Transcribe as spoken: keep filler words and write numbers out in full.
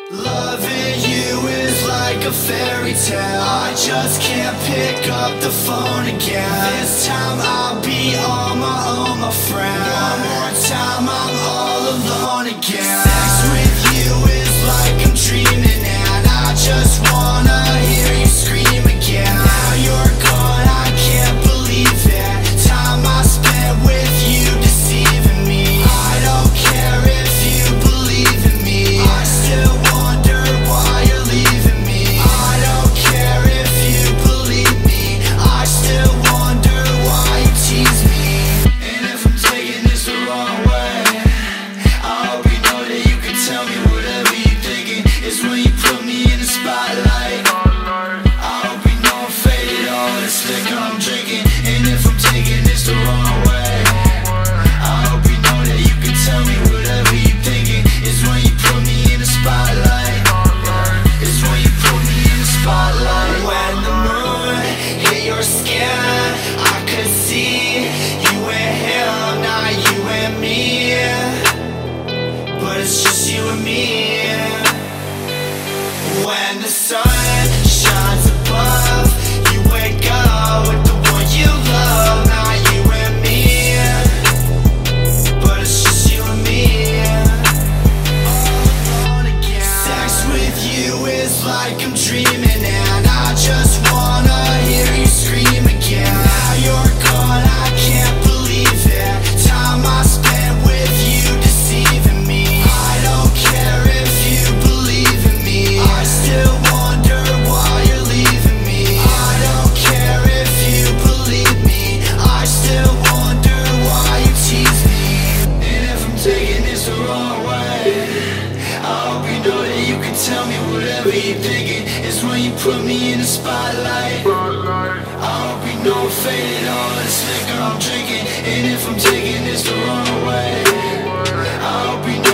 Loving you is like a fairy tale. I just can't pick up the phone again. This time I'll be on my own, my friend. One more time I'm all alone again. Sex with you is like I'm dreaming, and I just wanna hear you scream again. Now you're gone, I can't believe it. Time I spent with you deceiving me. I don't care if you believe in me. I still wonder why you're leaving me. I don't care if you believe me. I still wonder why you tease me. And if I'm taking this the wrong way, I hope you know that you can tell me whatever you're thinking. It's when you put me in the spotlight. I hope you know I'm faded, all this liquor I'm drinking. And if I'm taking this the wrong way, I hope you know that you can tell me whatever you're thinking. It's when you put me in the spotlight. It's when you put me in the spotlight. When the moon hit your skin, I could see you and him, not you and me. But it's just you and me. When the sun shines above, you wake up with the one you love, not you and me. But it's just you and me. All alone again. Sex with you is like I'm dreaming, and I just wanna hear you scream again. Now you're gone, I can't believe it. Time I spent with you deceiving me. I don't care if you believe in me. I still wonder why you're leaving me. I don't care if you believe me. I still wonder why you tease me. And if I'm taking this the wrong way, I hope you know that you can tell me whatever you're thinking. It's when you put me in the spotlight. I hope you know I'm faded, all this liquor I'm drinking. And if I'm taking this the wrong way, I hope you know